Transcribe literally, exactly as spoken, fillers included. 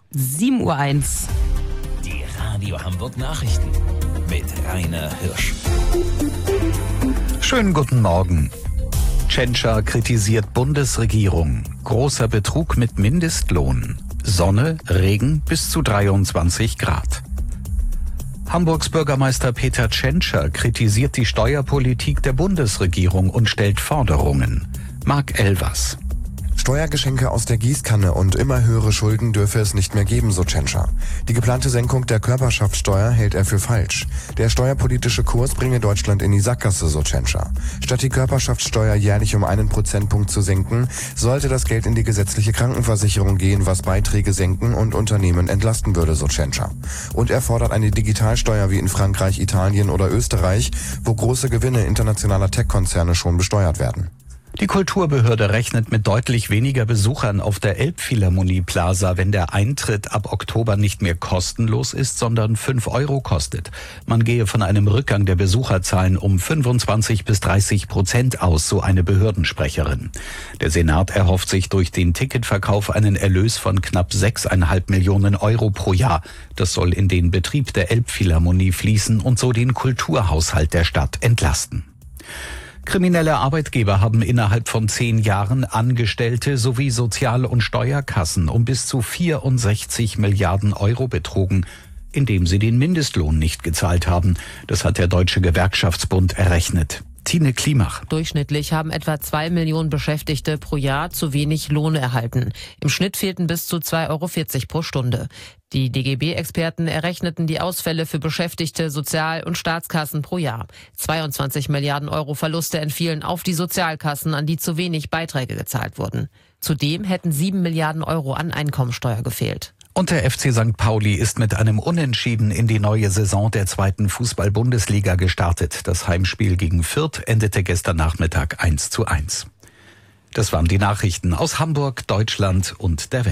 sieben Uhr eins. Die Radio Hamburg Nachrichten mit Rainer Hirsch. Schönen guten Morgen. Tschentscher kritisiert Bundesregierung. Großer Betrug mit Mindestlohn. Sonne, Regen bis zu dreiundzwanzig Grad. Hamburgs Bürgermeister Peter Tschentscher kritisiert die Steuerpolitik der Bundesregierung und stellt Forderungen. Marc Elvers. Steuergeschenke aus der Gießkanne und immer höhere Schulden dürfe es nicht mehr geben, so Tschentscher. Die geplante Senkung der Körperschaftssteuer hält er für falsch. Der steuerpolitische Kurs bringe Deutschland in die Sackgasse, so Tschentscher. Statt die Körperschaftssteuer jährlich um einen Prozentpunkt zu senken, sollte das Geld in die gesetzliche Krankenversicherung gehen, was Beiträge senken und Unternehmen entlasten würde, so Tschentscher. Und er fordert eine Digitalsteuer wie in Frankreich, Italien oder Österreich, wo große Gewinne internationaler Tech-Konzerne schon besteuert werden. Die Kulturbehörde rechnet mit deutlich weniger Besuchern auf der Elbphilharmonie Plaza, wenn der Eintritt ab Oktober nicht mehr kostenlos ist, sondern fünf Euro kostet. Man gehe von einem Rückgang der Besucherzahlen um fünfundzwanzig bis dreißig Prozent aus, so eine Behördensprecherin. Der Senat erhofft sich durch den Ticketverkauf einen Erlös von knapp sechseinhalb Millionen Euro pro Jahr. Das soll in den Betrieb der Elbphilharmonie fließen und so den Kulturhaushalt der Stadt entlasten. Kriminelle Arbeitgeber haben innerhalb von zehn Jahren Angestellte sowie Sozial- und Steuerkassen um bis zu vierundsechzig Milliarden Euro betrogen, indem sie den Mindestlohn nicht gezahlt haben. Das hat der Deutsche Gewerkschaftsbund errechnet. Tine Klimach. Durchschnittlich haben etwa zwei Millionen Beschäftigte pro Jahr zu wenig Lohn erhalten. Im Schnitt fehlten bis zu zwei Euro vierzig pro Stunde. Die D G B-Experten errechneten die Ausfälle für Beschäftigte, Sozial- und Staatskassen pro Jahr. zweiundzwanzig Milliarden Euro Verluste entfielen auf die Sozialkassen, an die zu wenig Beiträge gezahlt wurden. Zudem hätten sieben Milliarden Euro an Einkommensteuer gefehlt. Und der F C Sankt Pauli ist mit einem Unentschieden in die neue Saison der zweiten Fußball-Bundesliga gestartet. Das Heimspiel gegen Fürth endete gestern Nachmittag eins zu eins. Das waren die Nachrichten aus Hamburg, Deutschland und der Welt.